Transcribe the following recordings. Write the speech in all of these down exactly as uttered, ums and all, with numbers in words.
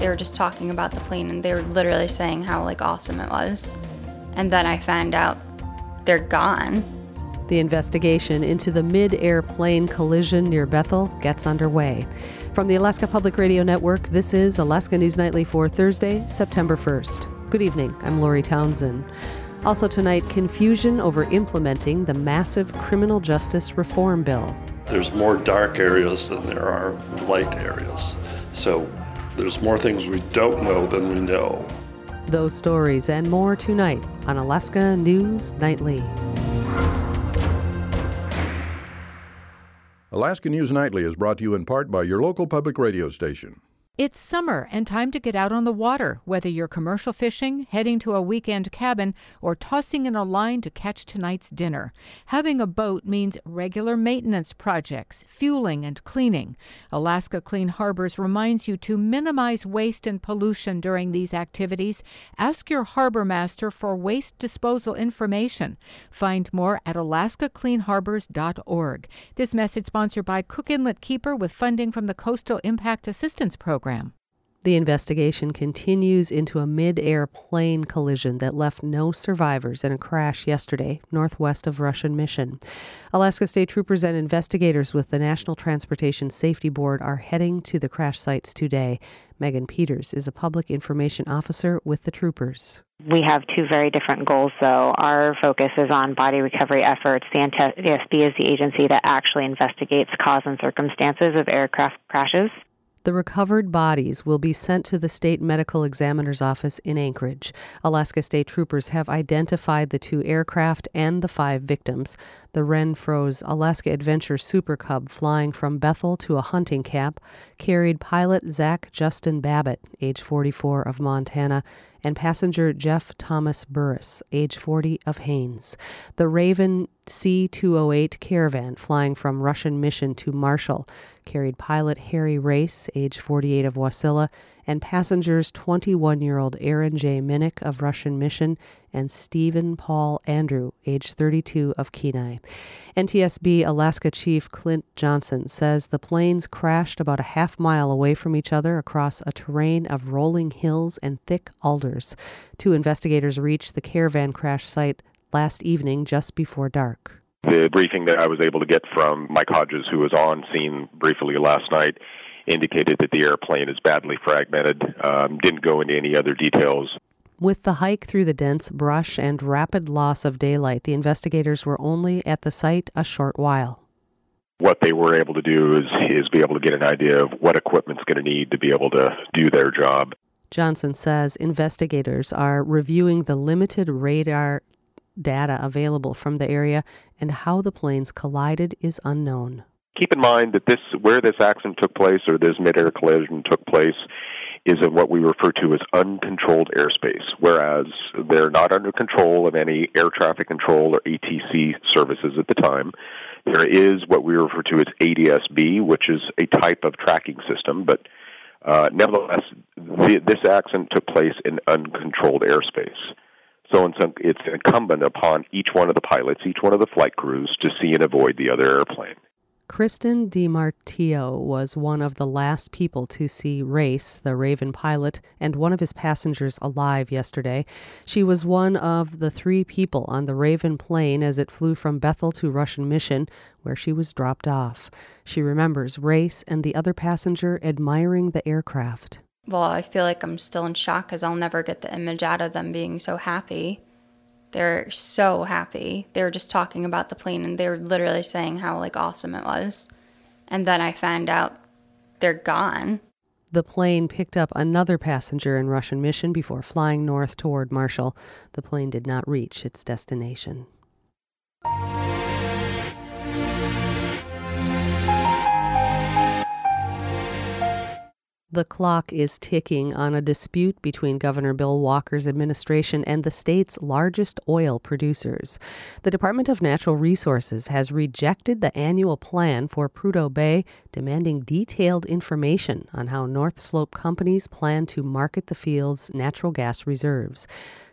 They were just talking about the plane, and they were literally saying how, like, awesome it was. And then I found out they're gone. The investigation into the mid-air plane collision near Bethel gets underway. From the Alaska Public Radio Network, this is Alaska News Nightly for Thursday, September first. Good evening. I'm Lori Townsend. Also tonight, confusion over implementing the massive criminal justice reform bill. There's more dark areas than there are light areas. So there's more things we don't know than we know. Those stories and more tonight on Alaska News Nightly. Alaska News Nightly is brought to you in part by your local public radio station. It's summer and time to get out on the water, whether you're commercial fishing, heading to a weekend cabin, or tossing in a line to catch tonight's dinner. Having a boat means regular maintenance projects, fueling and cleaning. Alaska Clean Harbors reminds you to minimize waste and pollution during these activities. Ask your harbor master for waste disposal information. Find more at alaska clean harbors dot org. This message sponsored by Cook Inlet Keeper with funding from the Coastal Impact Assistance Program. The investigation continues into a mid-air plane collision that left no survivors in a crash yesterday northwest of Russian Mission. Alaska State Troopers and investigators with the National Transportation Safety Board are heading to the crash sites today. Megan Peters is a public information officer with the troopers. We have two very different goals, though. Our focus is on body recovery efforts. The N T S B is the agency that actually investigates cause and circumstances of aircraft crashes. The recovered bodies will be sent to the State Medical Examiner's Office in Anchorage. Alaska State Troopers have identified the two aircraft and the five victims. The Renfro's Alaska Adventure Super Cub, flying from Bethel to a hunting camp, carried pilot Zach Justin Babbitt, age forty-four, of Montana, and passenger Jeff Thomas Burris, age forty, of Haines. The Raven C two oh eight Caravan, flying from Russian Mission to Marshall, carried pilot Harry Race, age forty-eight, of Wasilla, and passengers twenty-one-year-old Aaron J. Minnick of Russian Mission and Stephen Paul Andrew, age thirty-two, of Kenai. N T S B Alaska Chief Clint Johnson says the planes crashed about a half mile away from each other across a terrain of rolling hills and thick alders. Two investigators reached the caravan crash site last evening just before dark. The briefing that I was able to get from Mike Hodges, who was on scene briefly last night, indicated that the airplane is badly fragmented, um, didn't go into any other details. With the hike through the dense brush and rapid loss of daylight, the investigators were only at the site a short while. What they were able to do is, is be able to get an idea of what equipment's going to need to be able to do their job. Johnson says investigators are reviewing the limited radar data available from the area, and how the planes collided is unknown. Keep in mind that this, where this accident took place, or this mid-air collision took place, is in what we refer to as uncontrolled airspace, whereas they're not under control of any air traffic control or A T C services at the time. There is what we refer to as A D S B, which is a type of tracking system, but uh, nevertheless, the, this accident took place in uncontrolled airspace. So it's incumbent upon each one of the pilots, each one of the flight crews, to see and avoid the other airplane. Kristen DiMartio was one of the last people to see Race, the Raven pilot, and one of his passengers alive yesterday. She was one of the three people on the Raven plane as it flew from Bethel to Russian Mission, where she was dropped off. She remembers Race and the other passenger admiring the aircraft. Well, I feel like I'm still in shock because I'll never get the image out of them being so happy. They're so happy. They were just talking about the plane, and they were literally saying how, like, awesome it was. And then I found out they're gone. The plane picked up another passenger in Russian Mission before flying north toward Marshall. The plane did not reach its destination. The clock is ticking on a dispute between Governor Bill Walker's administration and the state's largest oil producers. The Department of Natural Resources has rejected the annual plan for Prudhoe Bay, demanding detailed information on how North Slope companies plan to market the field's natural gas reserves.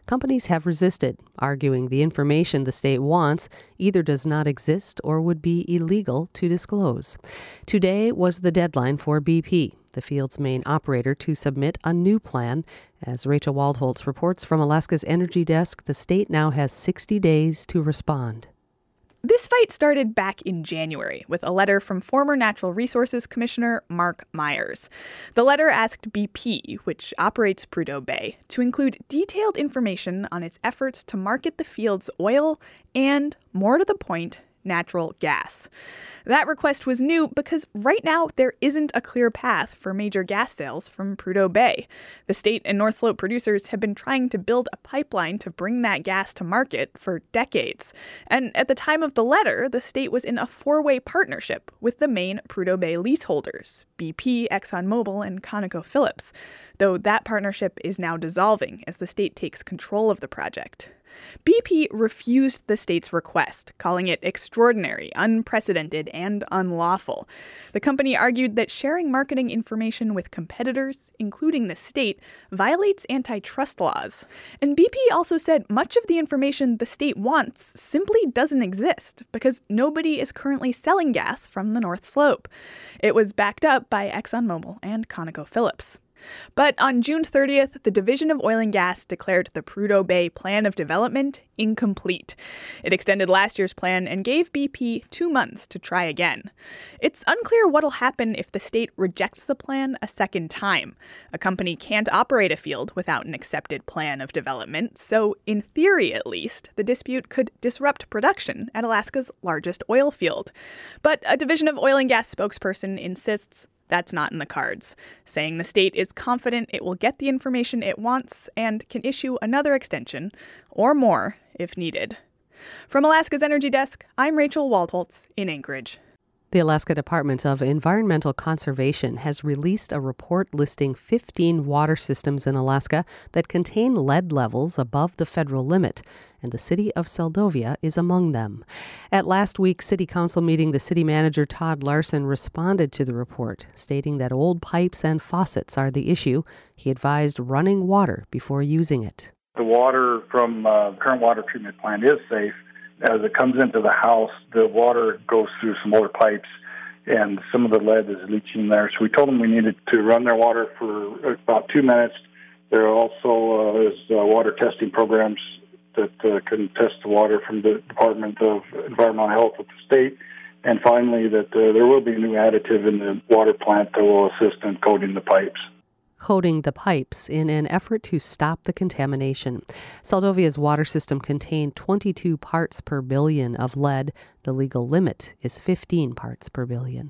Companies have resisted, arguing the information the state wants either does not exist or would be illegal to disclose. Today was the deadline for B P, the field's main operator, to submit a new plan. As Rachel Waldholtz reports from Alaska's Energy Desk, the state now has sixty days to respond. This fight started back in January with a letter from former Natural Resources Commissioner Mark Myers. The letter asked B P, which operates Prudhoe Bay, to include detailed information on its efforts to market the field's oil and, more to the point, natural gas. That request was new because right now there isn't a clear path for major gas sales from Prudhoe Bay. The state and North Slope producers have been trying to build a pipeline to bring that gas to market for decades. And at the time of the letter, the state was in a four-way partnership with the main Prudhoe Bay leaseholders, B P, ExxonMobil, and ConocoPhillips, though that partnership is now dissolving as the state takes control of the project. B P refused the state's request, calling it extraordinary, unprecedented, and unlawful. The company argued that sharing marketing information with competitors, including the state, violates antitrust laws. And B P also said much of the information the state wants simply doesn't exist because nobody is currently selling gas from the North Slope. It was backed up by ExxonMobil and ConocoPhillips. But on June thirtieth, the Division of Oil and Gas declared the Prudhoe Bay Plan of Development incomplete. It extended last year's plan and gave B P two months to try again. It's unclear what'll happen if the state rejects the plan a second time. A company can't operate a field without an accepted plan of development, so in theory at least, the dispute could disrupt production at Alaska's largest oil field. But a Division of Oil and Gas spokesperson insists that's not in the cards, saying the state is confident it will get the information it wants and can issue another extension, or more, if needed. From Alaska's Energy Desk, I'm Rachel Waldholtz in Anchorage. The Alaska Department of Environmental Conservation has released a report listing fifteen water systems in Alaska that contain lead levels above the federal limit, and the city of Seldovia is among them. At last week's city council meeting, the city manager Todd Larson responded to the report, stating that old pipes and faucets are the issue. He advised running water before using it. The water from uh, the current water treatment plant is safe. As it comes into the house, the water goes through some older pipes, and some of the lead is leaching there. So we told them we needed to run their water for about two minutes. There also uh, is uh, water testing programs that uh, can test the water from the Department of Environmental Health at the state. And finally, that uh, there will be a new additive in the water plant that will assist in coating the pipes. Coating the pipes in an effort to stop the contamination. Seldovia's water system contained twenty-two parts per billion of lead. The legal limit is fifteen parts per billion.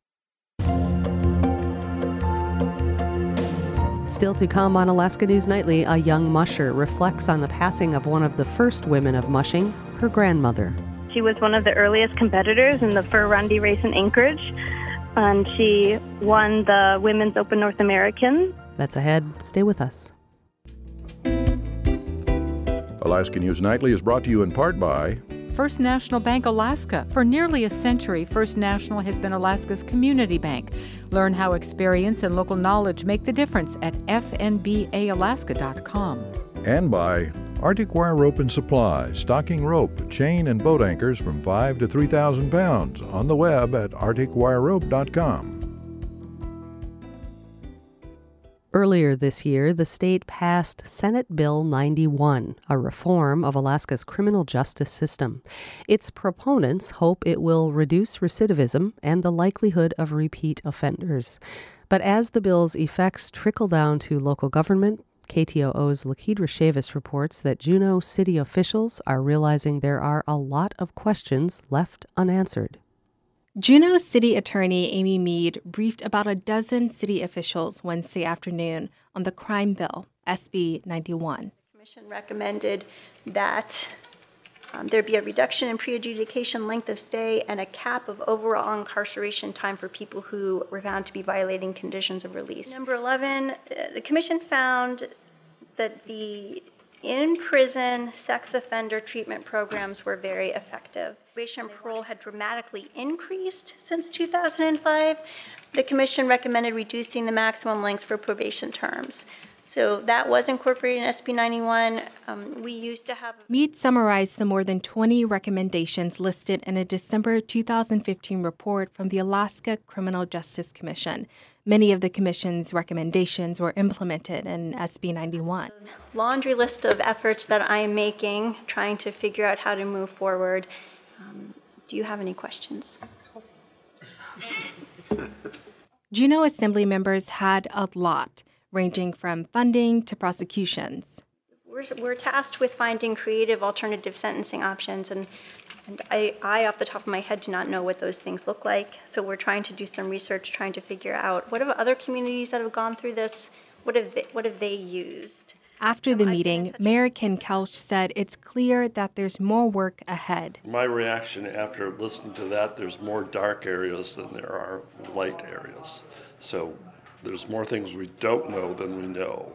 Still to come on Alaska News Nightly, a young musher reflects on the passing of one of the first women of mushing, her grandmother. She was one of the earliest competitors in the Fur Rundy race in Anchorage, and she won the Women's Open North American. That's ahead. Stay with us. Alaska News Nightly is brought to you in part by First National Bank Alaska. For nearly a century, First National has been Alaska's community bank. Learn how experience and local knowledge make the difference at f n b a alaska dot com. And by Arctic Wire Rope and Supply, stocking rope, chain, and boat anchors from five to three thousand pounds on the web at arctic wire rope dot com. Earlier this year, the state passed Senate Bill ninety-one, a reform of Alaska's criminal justice system. Its proponents hope it will reduce recidivism and the likelihood of repeat offenders. But as the bill's effects trickle down to local government, K T O O's Lakidra Chavis reports that Juneau city officials are realizing there are a lot of questions left unanswered. Juneau City Attorney Amy Mead briefed about a dozen city officials Wednesday afternoon on the crime bill, S B ninety-one. The Commission recommended that um, there be a reduction in pre-adjudication length of stay and a cap of overall incarceration time for people who were found to be violating conditions of release. Number eleven, uh, the Commission found that the in-prison sex offender treatment programs were very effective. Probation and parole had dramatically increased since two thousand five. The Commission recommended reducing the maximum lengths for probation terms. So that was incorporated in S B ninety-one. Um, we used to have... Mead summarized the more than twenty recommendations listed in a December two thousand fifteen report from the Alaska Criminal Justice Commission. Many of the commission's recommendations were implemented in S B ninety-one. Laundry list of efforts that I am making, trying to figure out how to move forward. Um, do you have any questions? Juneau Assembly members had a lot, ranging from funding to prosecutions. We're, we're tasked with finding creative alternative sentencing options, and, and I, I, off the top of my head, do not know what those things look like. So we're trying to do some research, trying to figure out what have other communities that have gone through this, what have they, what have they used? After the meeting, Mayor Ken Kelch said it's clear that there's more work ahead. My reaction after listening to that, there's more dark areas than there are light areas. So there's more things we don't know than we know.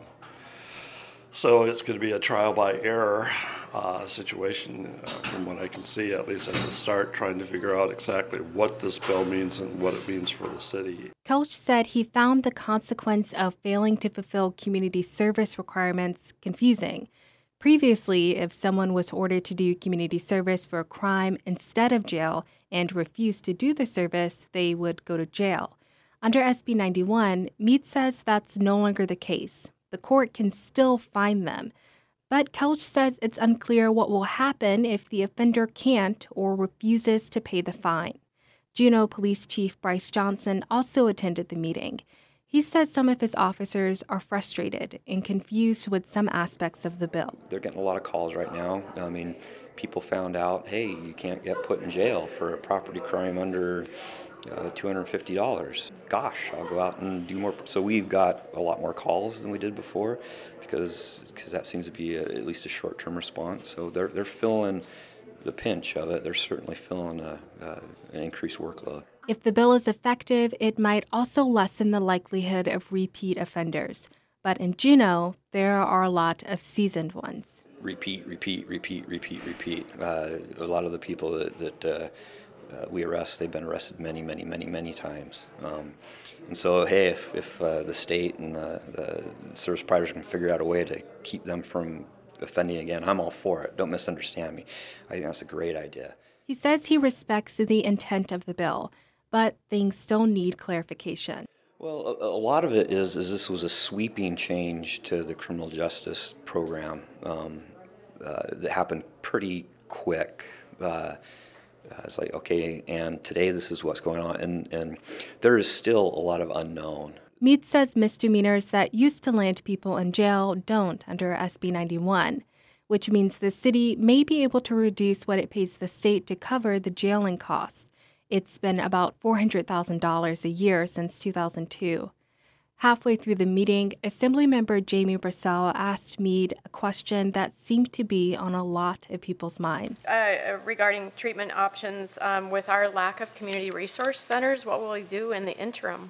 So it's going to be a trial by error uh, situation, uh, from what I can see, at least at the start, trying to figure out exactly what this bill means and what it means for the city. Kelch said he found the consequence of failing to fulfill community service requirements confusing. Previously, if someone was ordered to do community service for a crime instead of jail and refused to do the service, they would go to jail. Under S B ninety-one, Mead says that's no longer the case. The court can still fine them. But Kelch says it's unclear what will happen if the offender can't or refuses to pay the fine. Juneau Police Chief Bryce Johnson also attended the meeting. He says some of his officers are frustrated and confused with some aspects of the bill. They're getting a lot of calls right now. I mean, people found out, hey, you can't get put in jail for a property crime under Uh, two hundred fifty dollars. Gosh, I'll go out and do more. So we've got a lot more calls than we did before because because that seems to be a, at least a short-term response. So they're they're feeling the pinch of it. They're certainly feeling a, uh, an increased workload. If the bill is effective, it might also lessen the likelihood of repeat offenders. But in Juneau, there are a lot of seasoned ones. Repeat, repeat, repeat, repeat, repeat. Uh, a lot of the people that, that uh, Uh, we arrest, they've been arrested many, many, many, many times. Um, and so, hey, if, if uh, the state and the, the service providers can figure out a way to keep them from offending again, I'm all for it. Don't misunderstand me. I think that's a great idea. He says he respects the intent of the bill, but things still need clarification. Well, a, a lot of it is, is this was a sweeping change to the criminal justice program um, uh, that happened pretty quick. Uh, Uh, it's like, okay, and today this is what's going on, and, and there is still a lot of unknown. Mead says misdemeanors that used to land people in jail don't under S B ninety-one, which means the city may be able to reduce what it pays the state to cover the jailing costs. It's been about four hundred thousand dollars a year since two thousand two. Halfway through the meeting, Assemblymember Jamie Brissell asked Mead a question that seemed to be on a lot of people's minds. Uh, regarding treatment options, um, with our lack of community resource centers, what will we do in the interim?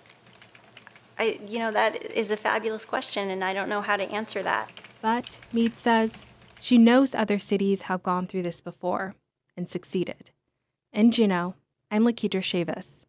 I, you know, that is a fabulous question, and I don't know how to answer that. But Mead says she knows other cities have gone through this before and succeeded. In Juneau, I'm Lakidra Chavis.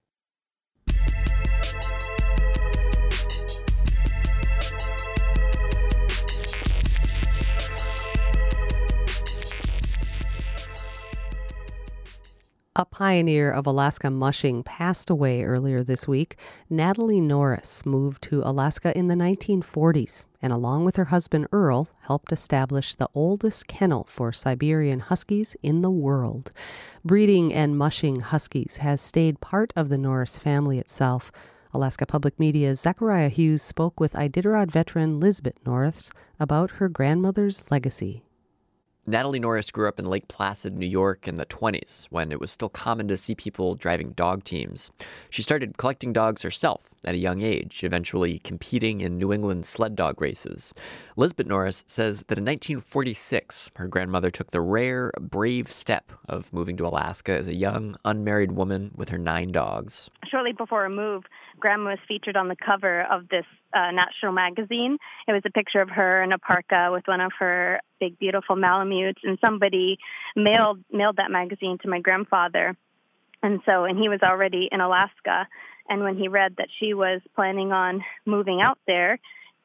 A pioneer of Alaska mushing passed away earlier this week. Natalie Norris moved to Alaska in the nineteen forties and along with her husband Earl helped establish the oldest kennel for Siberian Huskies in the world. Breeding and mushing Huskies has stayed part of the Norris family itself. Alaska Public Media's Zachariah Hughes spoke with Iditarod veteran Lisbeth Norris about her grandmother's legacy. Natalie Norris grew up in Lake Placid, New York in the twenties, when it was still common to see people driving dog teams. She started collecting dogs herself at a young age, eventually competing in New England sled dog races. Lisbeth Norris says that in nineteen forty-six, her grandmother took the rare, brave step of moving to Alaska as a young, unmarried woman with her nine dogs. Shortly before her move, Grandma was featured on the cover of this uh, national magazine. It was a picture of her in a parka with one of her big, beautiful Malamutes, and somebody mailed mailed that magazine to my grandfather. And so, and he was already in Alaska. And when he read that she was planning on moving out there,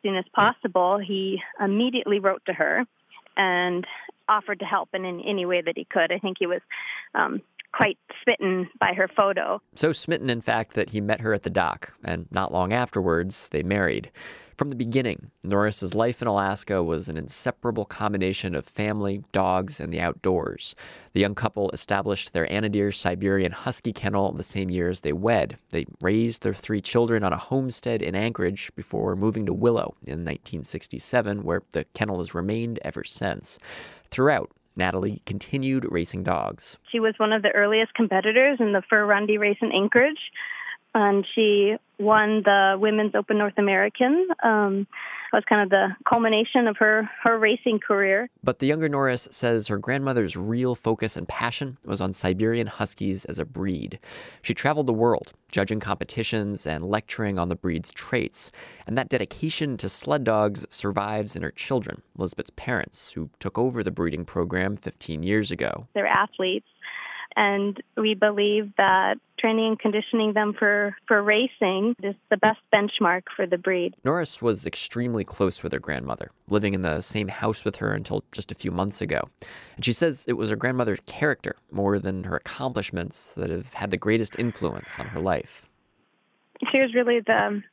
soon as possible, he immediately wrote to her and offered to help in, in any way that he could. I think he was um, quite smitten by her photo. So smitten, in fact, that he met her at the dock, and not long afterwards, they married. From the beginning, Norris's life in Alaska was an inseparable combination of family, dogs, and the outdoors. The young couple established their Anadir Siberian Husky kennel the same year as they wed. They raised their three children on a homestead in Anchorage before moving to Willow in nineteen sixty-seven, where the kennel has remained ever since. Throughout, Natalie continued racing dogs. She was one of the earliest competitors in the Fur Rundy race in Anchorage, and she won the Women's Open North American. Um, it was kind of the culmination of her, her racing career. But the younger Norris says her grandmother's real focus and passion was on Siberian Huskies as a breed. She traveled the world, judging competitions and lecturing on the breed's traits. And that dedication to sled dogs survives in her children, Elizabeth's parents, who took over the breeding program fifteen years ago. They're athletes, and we believe that training and conditioning them for, for racing is the best benchmark for the breed. Norris was extremely close with her grandmother, living in the same house with her until just a few months ago. And she says it was her grandmother's character, more than her accomplishments, that have had the greatest influence on her life. She was really the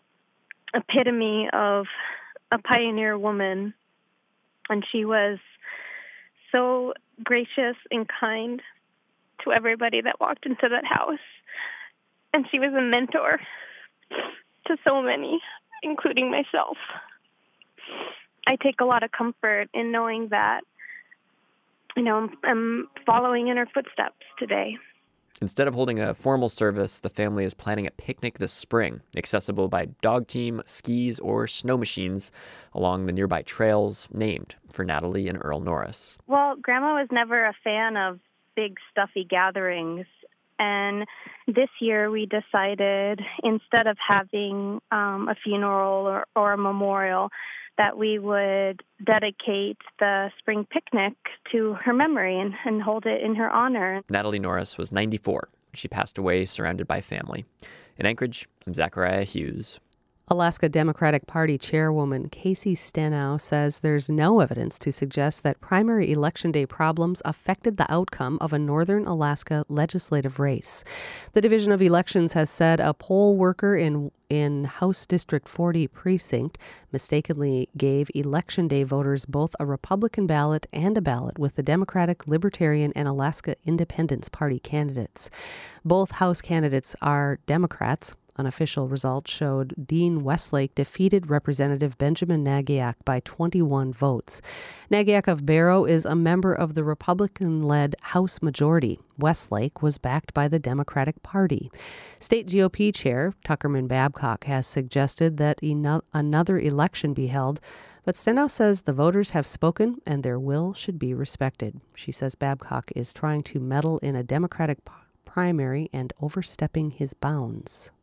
epitome of a pioneer woman, and she was so gracious and kind to everybody that walked into that house. And she was a mentor to so many, including myself. I take a lot of comfort in knowing that, you know, I'm, I'm following in her footsteps today. Instead of holding a formal service, the family is planning a picnic this spring, accessible by dog team, skis, or snow machines along the nearby trails named for Natalie and Earl Norris. Well, Grandma was never a fan of big stuffy gatherings, and this year we decided, instead of having um, a funeral or, or a memorial, that we would dedicate the spring picnic to her memory and, and hold it in her honor. Natalie Norris was ninety-four. She passed away surrounded by family. In Anchorage, I'm Zachariah Hughes. Alaska Democratic Party chairwoman Casey Stenow says there's no evidence to suggest that primary election day problems affected the outcome of a northern Alaska legislative race. The Division of Elections has said a poll worker in in House District forty precinct mistakenly gave election day voters both a Republican ballot and a ballot with the Democratic, Libertarian, and Alaska Independence Party candidates. Both House candidates are Democrats. Unofficial results showed Dean Westlake defeated Representative Benjamin Nagiak by twenty-one votes. Nagiak of Barrow is a member of the Republican-led House majority. Westlake was backed by the Democratic Party. State G O P Chair Tuckerman Babcock has suggested that eno- another election be held, but Stenow says the voters have spoken and their will should be respected. She says Babcock is trying to meddle in a Democratic p- primary and overstepping his bounds.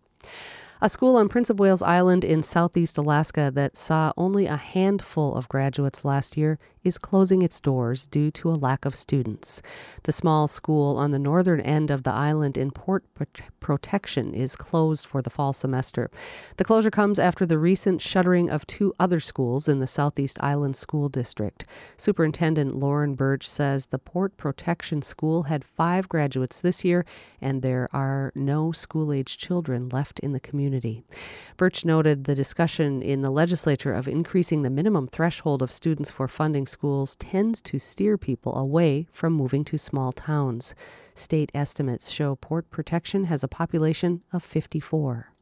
A school on Prince of Wales Island in southeast Alaska that saw only a handful of graduates last year is closing its doors due to a lack of students. The small school on the northern end of the island in Port Protection is closed for the fall semester. The closure comes after the recent shuttering of two other schools in the Southeast Island School District. Superintendent Lauren Birch says the Port Protection School had five graduates this year, and there are no school-age children left in the community. Birch noted the discussion in the legislature of increasing the minimum threshold of students for funding schools tends to steer people away from moving to small towns. State estimates show Port Protection has a population of fifty-four.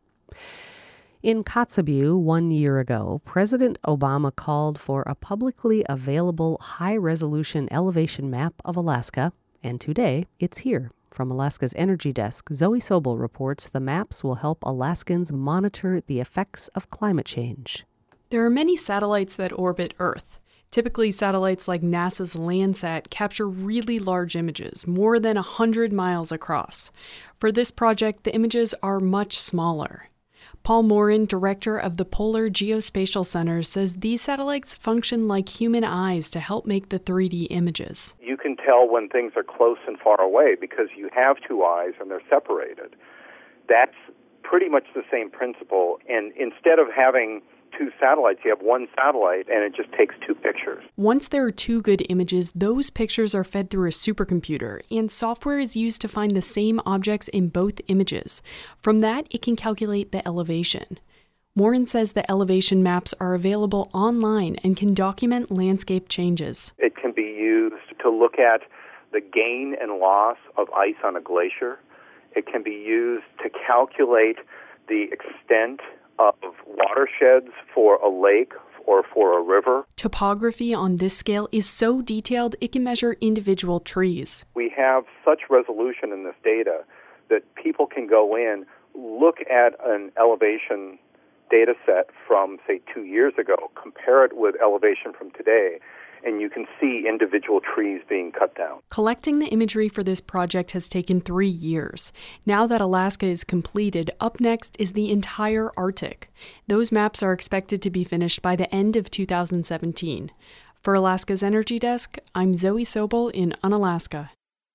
In Kotzebue one year ago, President Obama called for a publicly available high-resolution elevation map of Alaska, and today it's here. From Alaska's Energy Desk, Zoe Sobel reports the maps will help Alaskans monitor the effects of climate change. There are many satellites that orbit Earth. Typically, satellites like NASA's Landsat capture really large images, more than one hundred miles across. For this project, the images are much smaller. Paul Morin, director of the Polar Geospatial Center, says these satellites function like human eyes to help make the three D images. You can tell when things are close and far away because you have two eyes and they're separated. That's pretty much the same principle. And instead of having two satellites. You have one satellite, and it just takes two pictures. Once there are two good images, those pictures are fed through a supercomputer, and software is used to find the same objects in both images. From that, it can calculate the elevation. Morin says the elevation maps are available online and can document landscape changes. It can be used to look at the gain and loss of ice on a glacier. It can be used to calculate the extent of watersheds for a lake or for a river. Topography on this scale is so detailed it can measure individual trees. We have such resolution in this data that people can go in, look at an elevation data set from, say, two years ago, compare it with elevation from today, and you can see individual trees being cut down. Collecting the imagery for this project has taken three years. Now that Alaska is completed, up next is the entire Arctic. Those maps are expected to be finished by the end of two thousand seventeen. For Alaska's Energy Desk, I'm Zoe Sobel in Unalaska.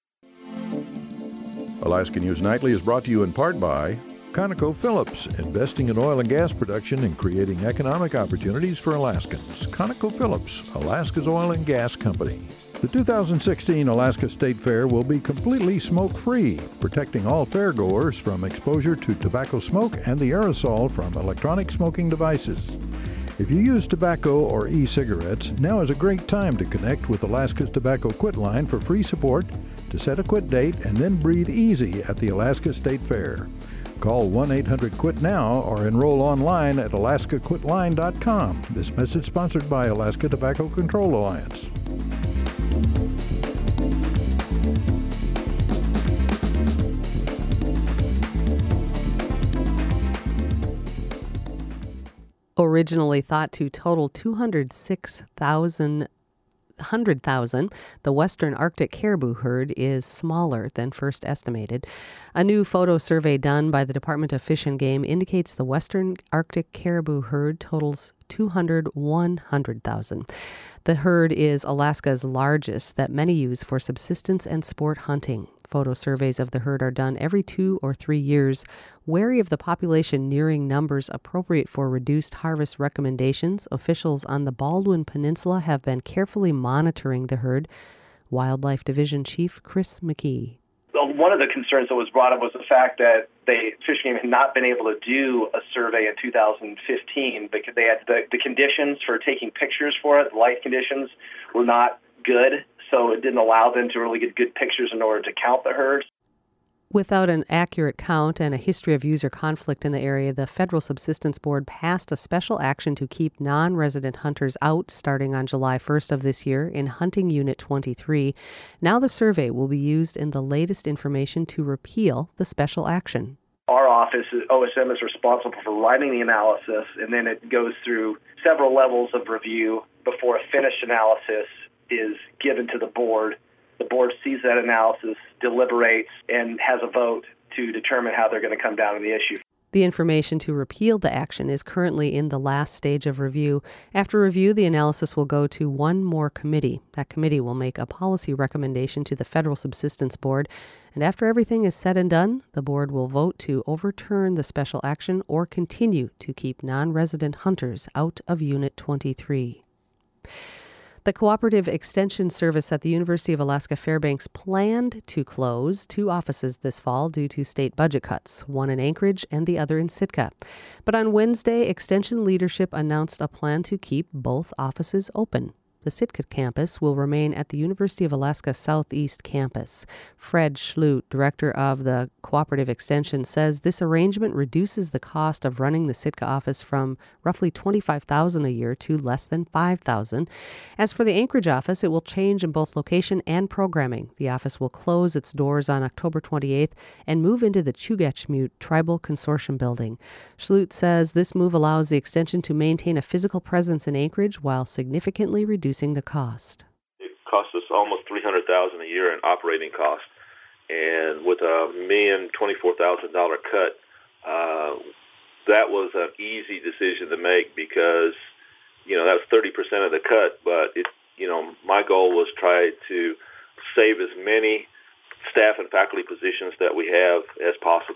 Alaska News Nightly is brought to you in part by ConocoPhillips, investing in oil and gas production and creating economic opportunities for Alaskans. ConocoPhillips, Alaska's oil and gas company. The two thousand sixteen Alaska State Fair will be completely smoke-free, protecting all fairgoers from exposure to tobacco smoke and the aerosol from electronic smoking devices. If you use tobacco or e-cigarettes, now is a great time to connect with Alaska's Tobacco Quit Line for free support, to set a quit date, and then breathe easy at the Alaska State Fair. Call one eight hundred quit now or enroll online at alaska quit line dot com. This message sponsored by Alaska Tobacco Control Alliance. Originally thought to total two hundred six thousand one hundred thousand, the western Arctic caribou herd is smaller than first estimated. A new photo survey done by the Department of Fish and Game indicates the western Arctic caribou herd totals two hundred one hundred thousand. The herd is Alaska's largest that many use for subsistence and sport hunting. Photo surveys of the herd are done every two or three years. Wary of the population nearing numbers appropriate for reduced harvest recommendations, officials on the Baldwin Peninsula have been carefully monitoring the herd. Wildlife Division Chief Chris McKee. One of the concerns that was brought up was the fact that they, Fish and Game had not been able to do a survey in two thousand fifteen because they had the, the conditions for taking pictures for it, light conditions, were not good. So it didn't allow them to really get good pictures in order to count the herd. Without an accurate count and a history of user conflict in the area, the Federal Subsistence Board passed a special action to keep non-resident hunters out starting on July first of this year in Hunting Unit twenty-three. Now the survey will be used in the latest information to repeal the special action. Our office, O S M, is responsible for writing the analysis, and then it goes through several levels of review before a finished analysis is given to the board. The board sees that analysis, deliberates, and has a vote to determine how they're going to come down on the issue. The information to repeal the action is currently in the last stage of review. After review, the analysis will go to one more committee. That committee will make a policy recommendation to the Federal Subsistence Board. And after everything is said and done, the board will vote to overturn the special action or continue to keep non-resident hunters out of Unit twenty-three. The Cooperative Extension Service at the University of Alaska Fairbanks planned to close two offices this fall due to state budget cuts, one in Anchorage and the other in Sitka. But on Wednesday, Extension leadership announced a plan to keep both offices open. The Sitka campus will remain at the University of Alaska Southeast campus. Fred Schlutt, director of the Cooperative Extension, says this arrangement reduces the cost of running the Sitka office from roughly twenty-five thousand dollars a year to less than five thousand dollars. As for the Anchorage office, it will change in both location and programming. The office will close its doors on October twenty-eighth and move into the Chugachmute Tribal Consortium building. Schlutt says this move allows the Extension to maintain a physical presence in Anchorage while significantly reducing the cost. It costs us almost three hundred thousand dollars a year in operating costs, and with a million twenty-four thousand dollar cut, uh, that was an easy decision to make because you know that was thirty percent of the cut. But it, you know, my goal was try to save as many staff and faculty positions that we have as possible.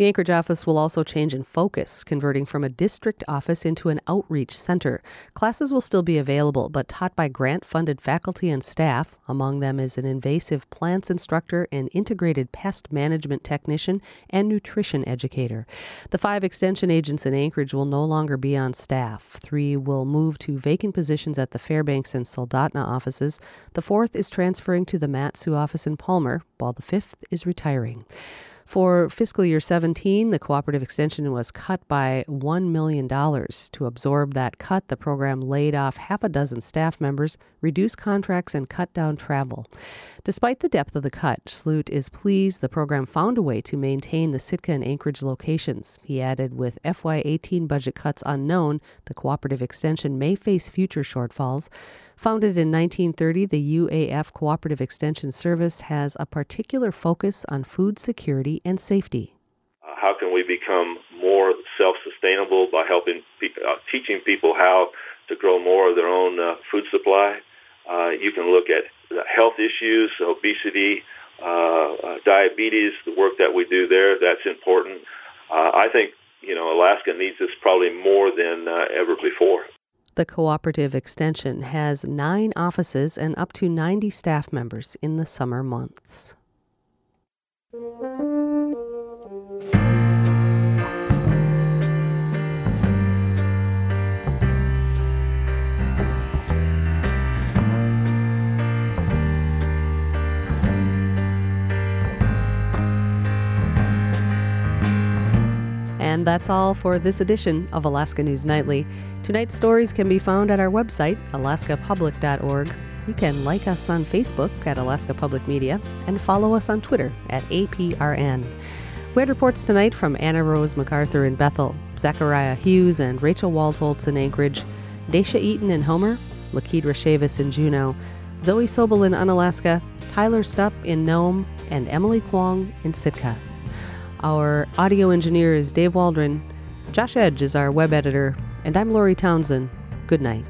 The Anchorage office will also change in focus, converting from a district office into an outreach center. Classes will still be available, but taught by grant-funded faculty and staff. Among them is an invasive plants instructor, an integrated pest management technician, and nutrition educator. The five extension agents in Anchorage will no longer be on staff. Three will move to vacant positions at the Fairbanks and Soldotna offices. The fourth is transferring to the Mat-Su office in Palmer, while the fifth is retiring. For fiscal year seventeen, the cooperative extension was cut by one million dollars. To absorb that cut, the program laid off half a dozen staff members, reduced contracts, and cut down travel. Despite the depth of the cut, Sloot is pleased the program found a way to maintain the Sitka and Anchorage locations. He added, with F Y eighteen budget cuts unknown, the cooperative extension may face future shortfalls. Founded in nineteen thirty, the U A F Cooperative Extension Service has a particular focus on food security and safety. Uh, how can we become more self-sustainable by helping, pe- uh, teaching people how to grow more of their own uh, food supply? Uh, you can look at health issues, obesity, uh, uh, diabetes, the work that we do there, that's important. Uh, I think, you know, Alaska needs this probably more than uh, ever before. The cooperative extension has nine offices and up to ninety staff members in the summer months. And that's all for this edition of Alaska News Nightly. Tonight's stories can be found at our website, alaska public dot org. You can like us on Facebook at Alaska Public Media and follow us on Twitter at A P R N. We had reports tonight from Anna Rose MacArthur in Bethel, Zachariah Hughes and Rachel Waldholtz in Anchorage, Daisha Eaton in Homer, Lakedra Chavis in Juneau, Zoe Sobel in Unalaska, Tyler Stupp in Nome, and Emily Kwong in Sitka. Our audio engineer is Dave Waldron. Josh Edge is our web editor. And I'm Lori Townsend. Good night.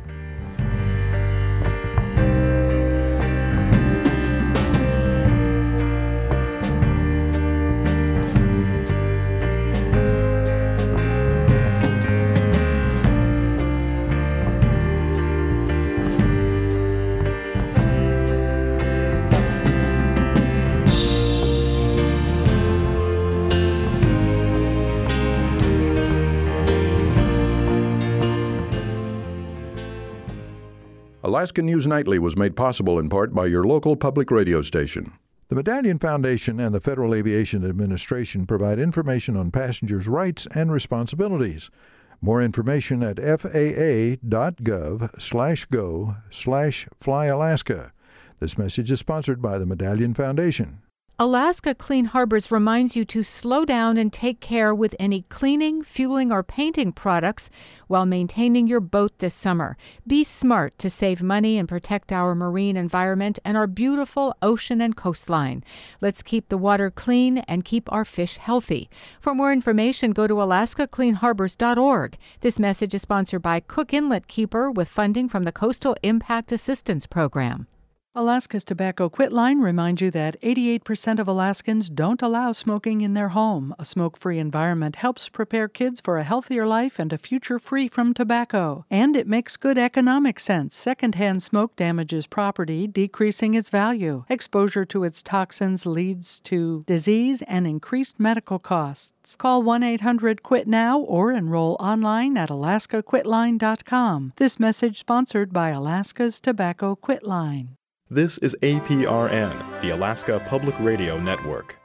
Alaska News Nightly was made possible in part by your local public radio station. The Medallion Foundation and the Federal Aviation Administration provide information on passengers' rights and responsibilities. More information at F A A dot gov slash go slash fly Alaska. This message is sponsored by the Medallion Foundation. Alaska Clean Harbors reminds you to slow down and take care with any cleaning, fueling, or painting products while maintaining your boat this summer. Be smart to save money and protect our marine environment and our beautiful ocean and coastline. Let's keep the water clean and keep our fish healthy. For more information, go to alaska clean harbors dot org. This message is sponsored by Cook Inlet Keeper with funding from the Coastal Impact Assistance Program. Alaska's Tobacco Quit Line reminds you that eighty-eight percent of Alaskans don't allow smoking in their home. A smoke-free environment helps prepare kids for a healthier life and a future free from tobacco. And it makes good economic sense. Secondhand smoke damages property, decreasing its value. Exposure to its toxins leads to disease and increased medical costs. Call one eight hundred quit now or enroll online at alaska quit line dot com. This message sponsored by Alaska's Tobacco Quit Line. This is A P R N, the Alaska Public Radio Network.